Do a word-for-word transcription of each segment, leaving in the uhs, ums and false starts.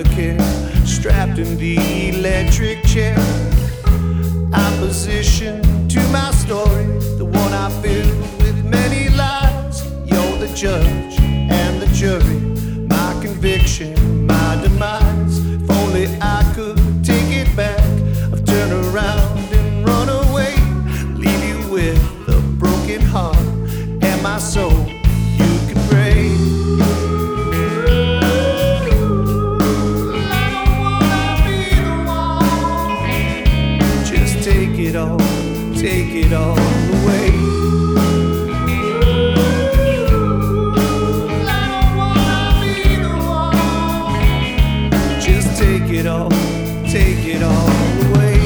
care, strapped in the electric chair. Opposition to my story, the one I fill with many lies. You're the judge and the jury, my conviction, my demise. If only I could take it back, I've turned around and run away, leave you with a broken heart and my soul. You can pray. Take it all, take it all away. I don't wanna be the one. Just take it all, take it all away.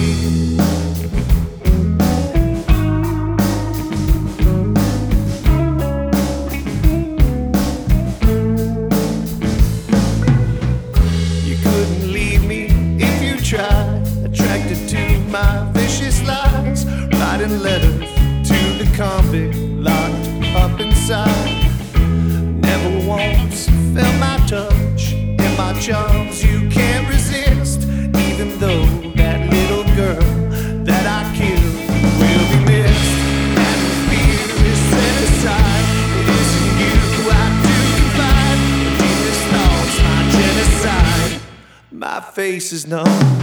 You couldn't leave me if you tried, attracted to my vicious lies, writing letters to the convict locked up inside. Never once felt my touch and my charms you can't resist, even though that little girl that I killed will be missed. And the fear is set aside, it isn't you I do confide. The deepest thoughts, my genocide, my face is numb.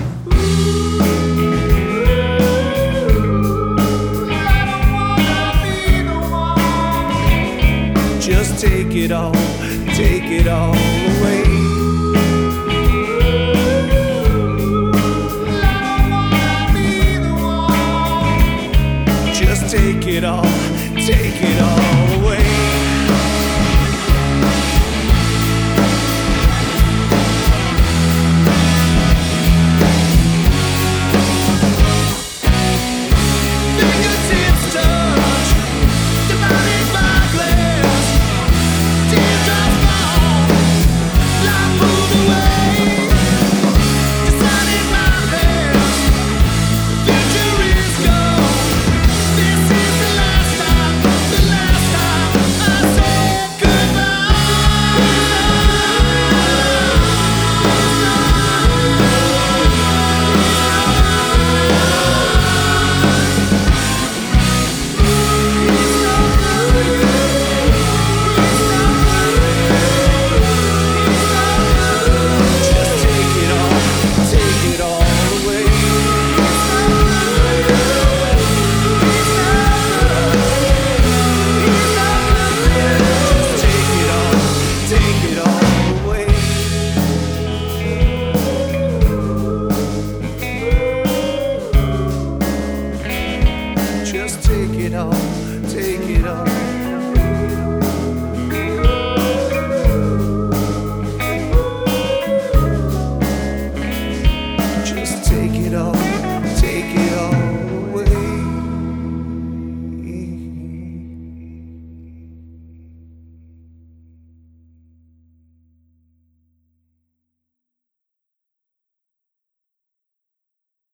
Just take it all, take it all